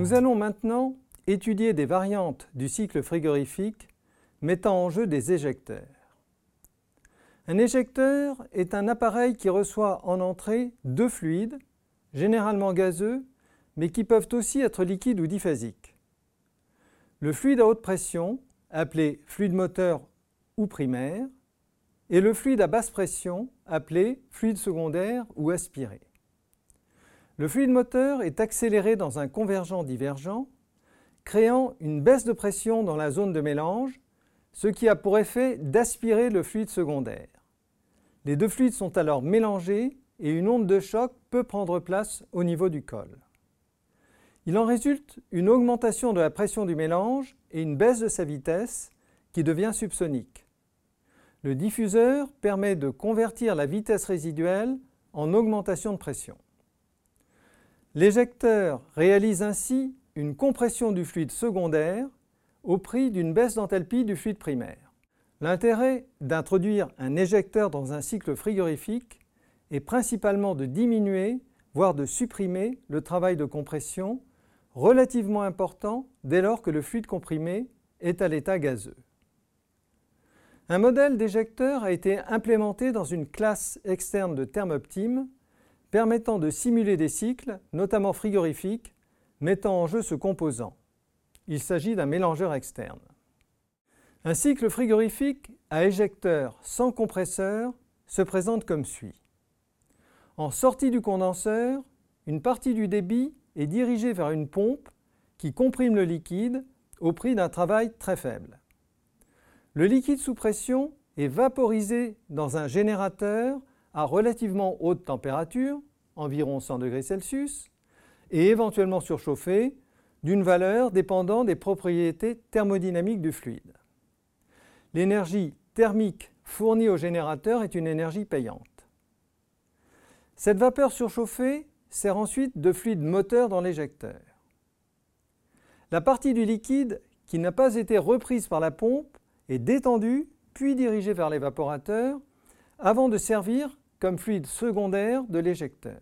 Nous allons maintenant étudier des variantes du cycle frigorifique mettant en jeu des éjecteurs. Un éjecteur est un appareil qui reçoit en entrée deux fluides, généralement gazeux, mais qui peuvent aussi être liquides ou diphasiques. Le fluide à haute pression, appelé fluide moteur ou primaire, et le fluide à basse pression, appelé fluide secondaire ou aspiré. Le fluide moteur est accéléré dans un convergent-divergent, créant une baisse de pression dans la zone de mélange, ce qui a pour effet d'aspirer le fluide secondaire. Les deux fluides sont alors mélangés et une onde de choc peut prendre place au niveau du col. Il en résulte une augmentation de la pression du mélange et une baisse de sa vitesse qui devient subsonique. Le diffuseur permet de convertir la vitesse résiduelle en augmentation de pression. L'éjecteur réalise ainsi une compression du fluide secondaire au prix d'une baisse d'enthalpie du fluide primaire. L'intérêt d'introduire un éjecteur dans un cycle frigorifique est principalement de diminuer, voire de supprimer le travail de compression, relativement important dès lors que le fluide comprimé est à l'état gazeux. Un modèle d'éjecteur a été implémenté dans une classe externe de Thermoptime permettant de simuler des cycles, notamment frigorifiques, mettant en jeu ce composant. Il s'agit d'un mélangeur externe. Un cycle frigorifique à éjecteur sans compresseur se présente comme suit. En sortie du condenseur, une partie du débit est dirigée vers une pompe qui comprime le liquide au prix d'un travail très faible. Le liquide sous pression est vaporisé dans un générateur à relativement haute température, environ 100 degrés Celsius, et éventuellement surchauffé d'une valeur dépendant des propriétés thermodynamiques du fluide. L'énergie thermique fournie au générateur est une énergie payante. Cette vapeur surchauffée sert ensuite de fluide moteur dans l'éjecteur. La partie du liquide qui n'a pas été reprise par la pompe est détendue puis dirigée vers l'évaporateur avant de servir comme fluide secondaire de l'éjecteur.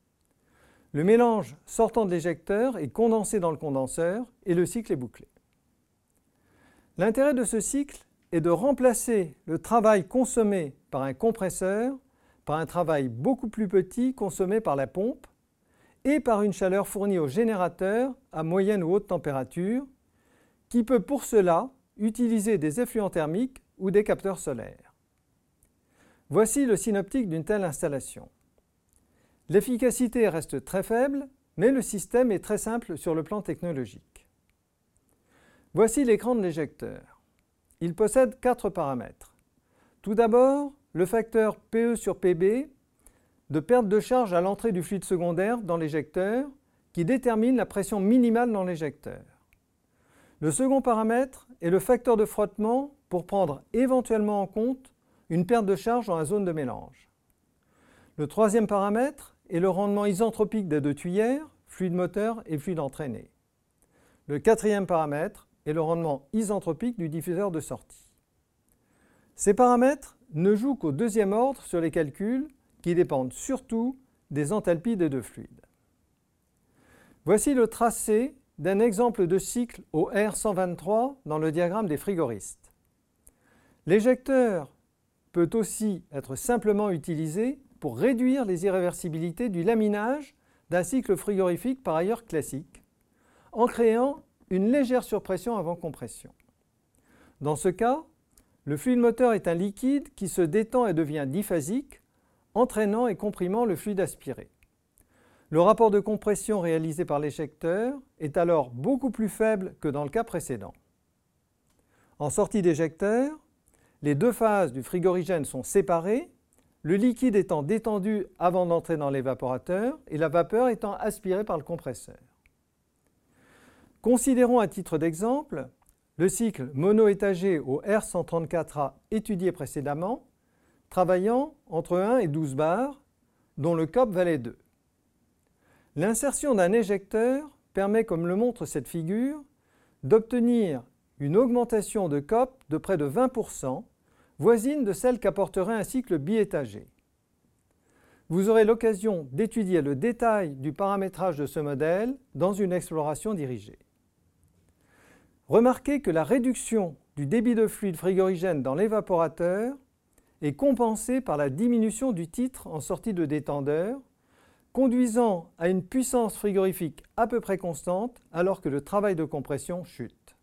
Le mélange sortant de l'éjecteur est condensé dans le condenseur et le cycle est bouclé. L'intérêt de ce cycle est de remplacer le travail consommé par un compresseur par un travail beaucoup plus petit consommé par la pompe et par une chaleur fournie au générateur à moyenne ou haute température qui peut pour cela utiliser des effluents thermiques ou des capteurs solaires. Voici le synoptique d'une telle installation. L'efficacité reste très faible, mais le système est très simple sur le plan technologique. Voici l'écran de l'éjecteur. Il possède 4 paramètres. Tout d'abord, le facteur PE sur PB de perte de charge à l'entrée du fluide secondaire dans l'éjecteur qui détermine la pression minimale dans l'éjecteur. Le second paramètre est le facteur de frottement pour prendre éventuellement en compte une perte de charge dans la zone de mélange. Le troisième paramètre est le rendement isentropique des deux tuyères, fluide moteur et fluide entraîné. Le quatrième paramètre est le rendement isentropique du diffuseur de sortie. Ces paramètres ne jouent qu'au deuxième ordre sur les calculs qui dépendent surtout des enthalpies des deux fluides. Voici le tracé d'un exemple de cycle au R123 dans le diagramme des frigoristes. L'éjecteur peut aussi être simplement utilisé pour réduire les irréversibilités du laminage d'un cycle frigorifique par ailleurs classique, en créant une légère surpression avant compression. Dans ce cas, le fluide moteur est un liquide qui se détend et devient diphasique, entraînant et comprimant le fluide aspiré. Le rapport de compression réalisé par l'éjecteur est alors beaucoup plus faible que dans le cas précédent. En sortie d'éjecteur, les deux phases du frigorigène sont séparées, le liquide étant détendu avant d'entrer dans l'évaporateur et la vapeur étant aspirée par le compresseur. Considérons à titre d'exemple le cycle monoétagé au R134A étudié précédemment, travaillant entre 1 et 12 bars, dont le COP valait 2. L'insertion d'un éjecteur permet, comme le montre cette figure, d'obtenir une augmentation de COP de près de 20%, voisine de celle qu'apporterait un cycle biétagé. Vous aurez l'occasion d'étudier le détail du paramétrage de ce modèle dans une exploration dirigée. Remarquez que la réduction du débit de fluide frigorigène dans l'évaporateur est compensée par la diminution du titre en sortie de détendeur, conduisant à une puissance frigorifique à peu près constante alors que le travail de compression chute.